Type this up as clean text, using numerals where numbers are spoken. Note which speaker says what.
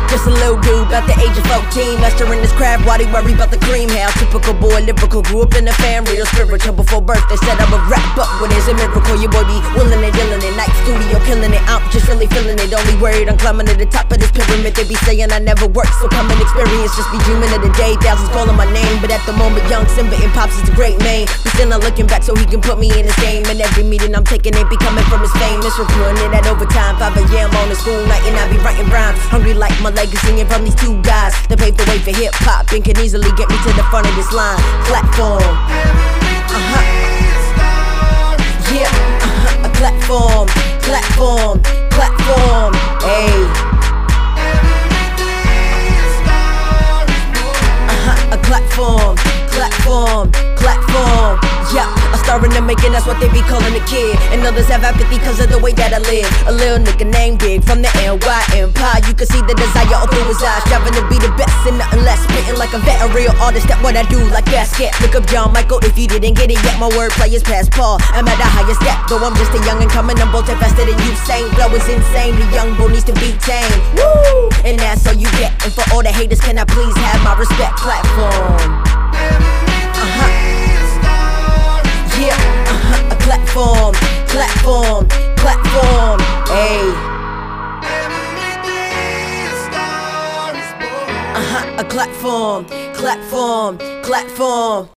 Speaker 1: Just a little dude, about the age of 14, mastering his craft while he worry about the cream. How typical boy, lyrical, grew up in a fam, real spiritual. Before birth, they said I would wrap up when it's a miracle. Your boy be willing it, dealing it, night studio, killing it. I'm just really feeling it. Only worried I'm climbing to the top of this pyramid. They be saying I never worked, so come and experience. Just be dreaming of the day, thousands calling my name. But at the moment, young Simba and Pops is a great man. But still not looking back so he can put me in his game. And every meeting I'm taking, it be coming from his fame. It's reviewing it at overtime, 5 a.m. on the school night, and I be writing rhymes. Hungry like my legacy, and from these two guys that paved the way for hip-hop and can easily get me to the front of this line. Platform, yeah, a platform, platform, platform, ayy. A platform, platform, platform, yeah. A star in the making, that's what they be calling a kid. And others have apathy cause of the way that I live. A little nigga named Big from the NY Empire. You can see the desire all through his eyes, striving to be the best and nothing less. Spitting like a vet, a real artist, that what I do like basket. Look up John Michael if you didn't get it yet. My wordplay is past Paul, I'm at the highest step. Though I'm just a young and coming, I'm bolting faster than Usain. Flow is insane, the young bull needs to be tamed. Woo! And that's all you get. And for all the haters, can I please have my respect? Platform, yeah, a platform, platform, platform, ayy. A platform, platform, platform.